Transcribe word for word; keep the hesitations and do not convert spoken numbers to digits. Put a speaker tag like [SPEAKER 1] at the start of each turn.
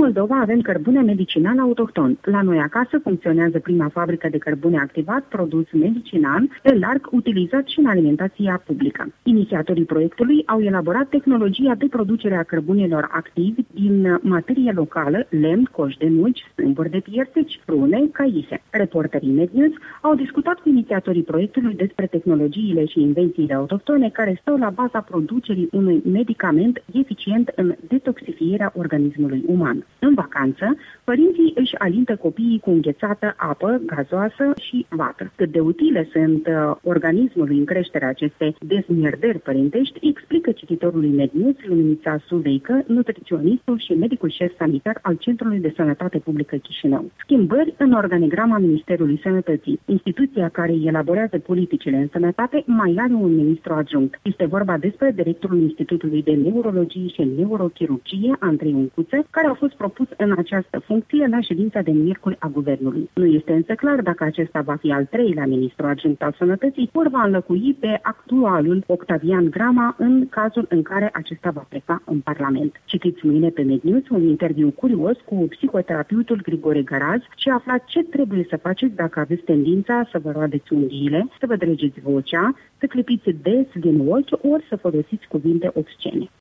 [SPEAKER 1] Moldova avem cărbune medicinal autohton. La noi acasă funcționează prima fabrică de cărbune activat, produs medicinal, pe larg utilizat și în alimentația publică. Inițiatorii proiectului au elaborat tehnologia de producere a cărbunelor activi din materie locală, lemn, coș de nuci, sâmburi de piersici, prune, caise. Reporterii MedNews au discutat cu inițiatorii proiectului despre tehnologiile și invențiile autohtone care stau la baza producerii unui medicament eficient în detoxifierea organismului uman. În vacanță, părinții își alintă copiii cu înghețată, apă, gazoasă și vată. Cât de utile sunt uh, organismului în creșterea acestei dezmierdări părintești, explică cititorului MedNews Luminița Sudeică, nutriționistul și medicul șef sanitar al Centrului de Sănătate Publică Chișinău. Schimbări în organigrama Ministerului Sănătății. Instituția care elaborează politicile în sănătate mai are un ministru adjunct. Este vorba despre directorul Institutului de Neurologie și Neurochirurgie, Andrei Uncuță, care a fost propus în această funcție la ședința de miercuri a Guvernului. Nu este însă clar dacă acesta va fi al treilea ministru adjunct al Sănătății, ori va înlocui pe actualul Octavian Grama în cazul în care acesta va pleca în Parlament. Citiți mâine pe MedNews un interviu curios cu psihoterapeutul Grigore Garaz și aflați ce trebuie să faceți dacă aveți tendința să vă roadeți unghiile, să vă dregeți vocea, să clipiți des din ochi ori să folosiți cuvinte obscene.